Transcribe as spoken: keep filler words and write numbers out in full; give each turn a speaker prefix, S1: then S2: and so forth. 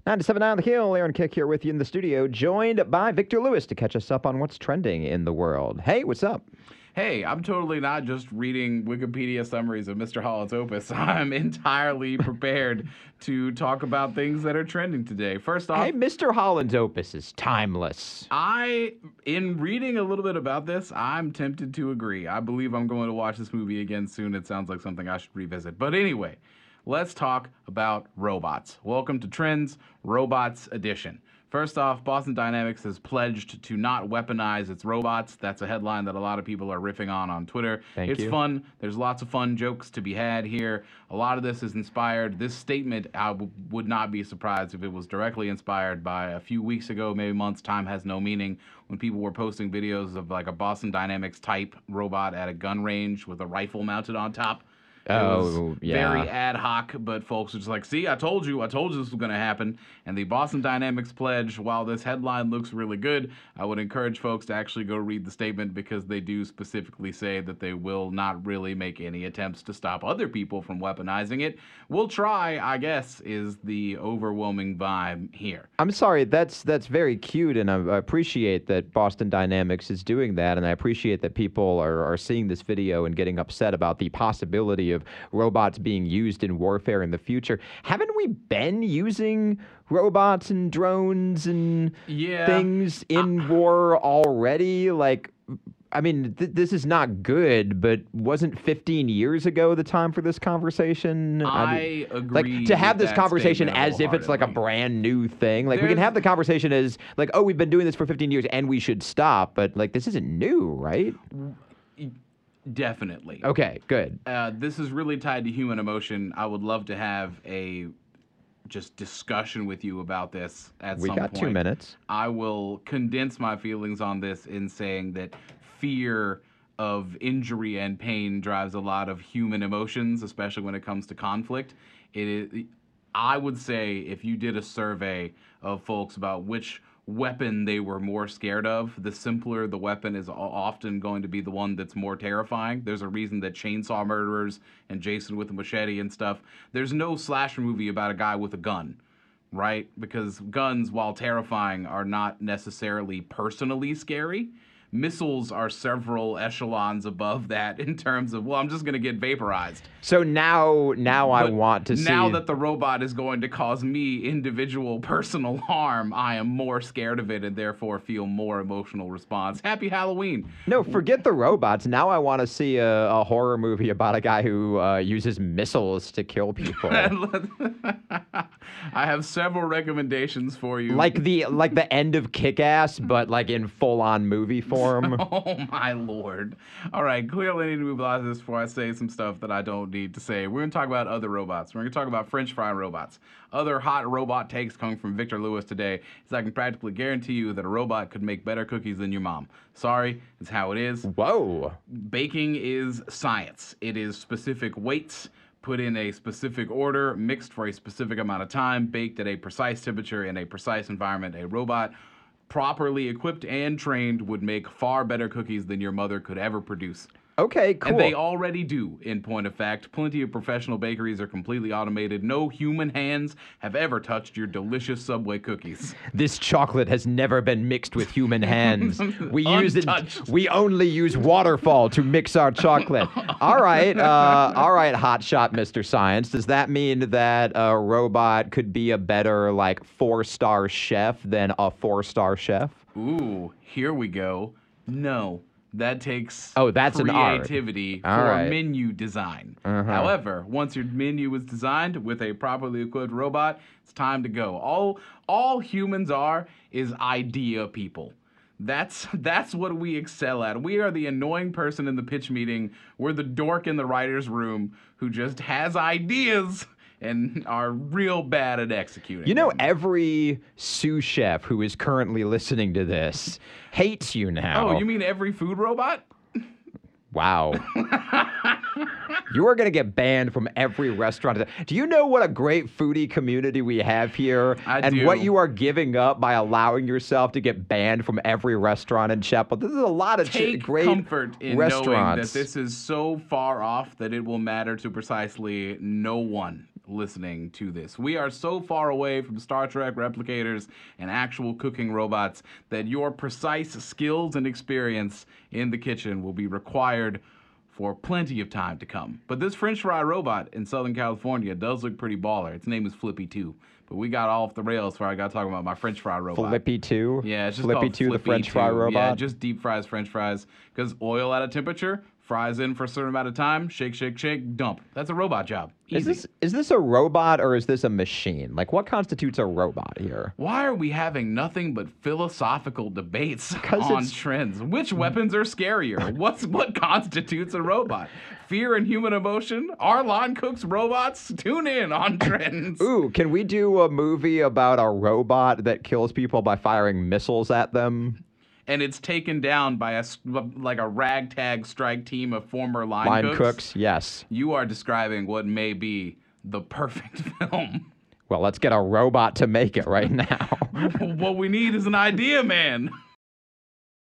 S1: ninety-seven point nine The Hill, Aaron Kick here with you in the studio, joined by Victor Lewis to catch us up on what's trending in the world. Hey, what's up?
S2: Hey, I'm totally not just reading Wikipedia summaries of Mister Holland's Opus. I'm entirely prepared to talk about things that are trending today. First off,
S1: Hey, Mister Holland's Opus is timeless.
S2: I, in reading a little bit about this, I'm tempted to agree. I believe I'm going to watch this movie again soon. It sounds like something I should revisit. But anyway, let's talk about robots. Welcome to Trends Robots Edition. First off, Boston Dynamics has pledged to not weaponize its robots. That's a headline that a lot of people are riffing on on Twitter.
S1: Thank
S2: it's
S1: you.
S2: fun. There's lots of fun jokes to be had here. A lot of this is inspired. This statement, I w- would not be surprised if it was directly inspired by a few weeks ago, maybe months. Time has no meaning. When people were posting videos of like a Boston Dynamics type robot at a gun range with a rifle mounted on top. It
S1: Oh,
S2: was
S1: yeah.
S2: very ad hoc, but folks were just like, see, I told you, I told you this was going to happen. And the Boston Dynamics pledge, while this headline looks really good, I would encourage folks to actually go read the statement because they do specifically say that they will not really make any attempts to stop other people from weaponizing it. We'll try, I guess, is the overwhelming vibe here.
S1: I'm sorry, that's that's very cute, and I, I appreciate that Boston Dynamics is doing that, and I appreciate that people are, are seeing this video and getting upset about the possibility of robots being used in warfare in the future. Haven't we been using robots and drones and
S2: Yeah.
S1: things in
S2: I-
S1: war already? Like, I mean, th- this is not good, but wasn't fifteen years ago the time for this conversation?
S2: I agree.
S1: Like, to have
S2: with
S1: this
S2: that
S1: conversation
S2: statement
S1: as if it's like a
S2: wholeheartedly.
S1: brand new thing. Like, we can
S2: There's-
S1: have the conversation as like, oh, we've been doing this for fifteen years and we should stop, but like, this isn't new, right?
S2: Definitely.
S1: Okay, good.
S2: Uh, this is really tied to human emotion. I would love to have a just discussion with you about this at
S1: We
S2: some
S1: got
S2: point.
S1: two minutes.
S2: I will condense my feelings on this in saying that fear of injury and pain drives a lot of human emotions, especially when it comes to conflict. It is, I would say, if you did a survey of folks about which weapon they were more scared of, the simpler the weapon is o- often going to be the one that's more terrifying. There's a reason that Chainsaw Murderers and Jason with a Machete and stuff, there's no slasher movie about a guy with a gun, right? Because guns, while terrifying, are not necessarily personally scary. Missiles are several echelons above that in terms of, well, I'm just going to get vaporized.
S1: So now, now I
S2: But
S1: want to see.
S2: Now that the robot is going to cause me individual personal harm, I am more scared of it and therefore feel more emotional response. Happy Halloween.
S1: No, forget the robots. Now I want to see a, a horror movie about a guy who uh, uses missiles to kill people.
S2: I have several recommendations for you.
S1: Like the like the end of Kick-Ass, but like in full-on movie form.
S2: Oh my lord. All right, clearly I need to move on to this before I say some stuff that I don't need to say. We're going to talk about other robots. We're going to talk about French fry robots. Other hot robot takes coming from Victor Lewis today is I can practically guarantee you that a robot could make better cookies than your mom. Sorry, it's how it is.
S1: Whoa.
S2: Baking is science. It is specific weights put in a specific order, mixed for a specific amount of time, baked at a precise temperature in a precise environment. A robot properly equipped and trained would make far better cookies than your mother could ever produce.
S1: Okay, cool.
S2: And they already do, in point of fact. Plenty of professional bakeries are completely automated. No human hands have ever touched your delicious Subway cookies.
S1: This chocolate has never been mixed with human hands. We use it.
S2: Untouched.
S1: We only use waterfall to mix our chocolate. All right, uh, all right, hotshot, Mister Science. Does that mean that a robot could be a better like four-star chef than a four-star chef?
S2: Ooh, here we go. No. That takes
S1: Oh, that's an art.
S2: creativity
S1: All
S2: for
S1: right.
S2: menu design.
S1: Uh-huh.
S2: However, once your menu is designed with a properly equipped robot, it's time to go. All all humans are is idea people. That's that's what we excel at. We are the annoying person in the pitch meeting. We're the dork in the writer's room who just has ideas and are real bad at executing.
S1: You know,
S2: them.
S1: every sous chef who is currently listening to this hates you now.
S2: Oh, you mean every food robot?
S1: Wow. You are going to get banned from every restaurant. Do you know what a great foodie community we have here?
S2: I
S1: and
S2: do.
S1: what you are giving up by allowing yourself to get banned from every restaurant in Chapel? This is a lot of ch-
S2: Take
S1: great
S2: comfort in knowing that
S1: restaurants.
S2: this is so far off that it will matter to precisely no one. listening to this. We are so far away from Star Trek replicators and actual cooking robots that your precise skills and experience in the kitchen will be required for plenty of time to come. But this French fry robot in Southern California does look pretty baller. Its name is Flippy two. But we got off the rails before I got talking about my French fry robot.
S1: Flippy two?
S2: Yeah, it's just
S1: Flippy
S2: called
S1: two, the
S2: Flippy
S1: French
S2: two.
S1: fry robot?
S2: Yeah, just deep fries French fries. Because oil at a temperature, fries in for a certain amount of time, shake, shake, shake, dump. That's a robot job. Easy.
S1: Is this is this a robot or is this a machine? Like, what constitutes a robot here?
S2: Why are we having nothing but philosophical debates
S1: 'Cause
S2: on
S1: it's-
S2: trends? Which weapons are scarier? What's what constitutes a robot? Fear and human emotion? Our line cooks robots? Tune in on Trends.
S1: Ooh, can we do a movie about a robot that kills people by firing missiles at them?
S2: And it's taken down by a s- like a ragtag strike team of former line,
S1: Line
S2: cooks.
S1: cooks, yes.
S2: You are describing what may be the perfect film.
S1: Well, let's get a robot to make it right now.
S2: What we need is an idea, man.